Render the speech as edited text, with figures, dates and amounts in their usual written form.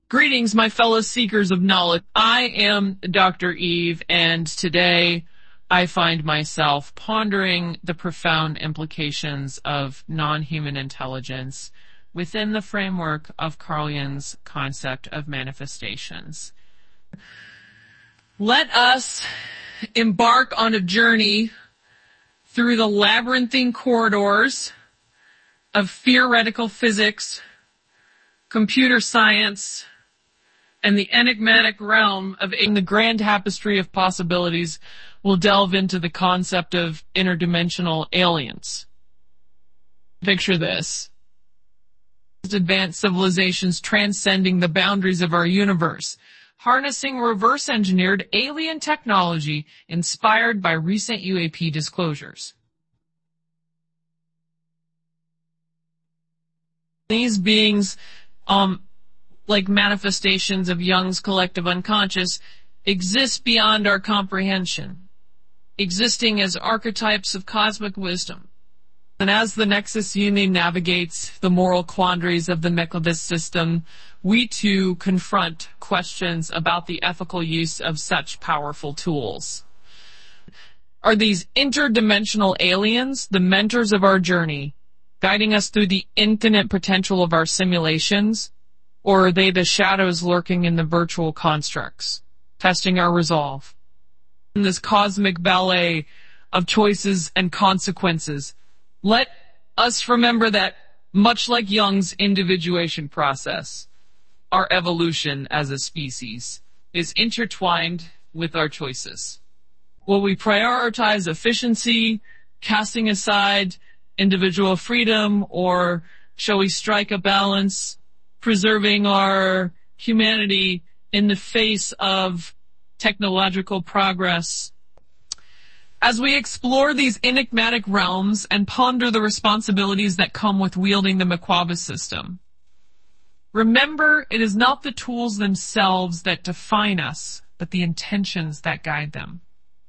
Greetings, my fellow seekers of knowledge. I am Dr. Eve, and today I find myself pondering the profound implications of non-human intelligence within the framework of Carl Jung's concept of manifestations. Let us embark on a journey through the labyrinthine corridors of theoretical physics, computer science, and the enigmatic realm of in the grand tapestry of possibilities will delve into the concept of interdimensional aliens. Picture this. Advanced civilizations transcending the boundaries of our universe, harnessing reverse-engineered alien technology inspired by recent UAP disclosures. These beings, like manifestations of Jung's collective unconscious, exist beyond our comprehension, existing as archetypes of cosmic wisdom. And as the Nexus Union navigates the moral quandaries of the Mechlabis system, we too confront questions about the ethical use of such powerful tools. Are these interdimensional aliens the mentors of our journey, guiding us through the infinite potential of our simulations? Or are they the shadows lurking in the virtual constructs, testing our resolve? In this cosmic ballet of choices and consequences, let us remember that, much like Jung's individuation process, our evolution as a species is intertwined with our choices. Will we prioritize efficiency, casting aside individual freedom, or shall we strike a balance, preserving our humanity in the face of technological progress? As we explore these enigmatic realms and ponder the responsibilities that come with wielding the Mechlabis system, remember, it is not the tools themselves that define us, but the intentions that guide them.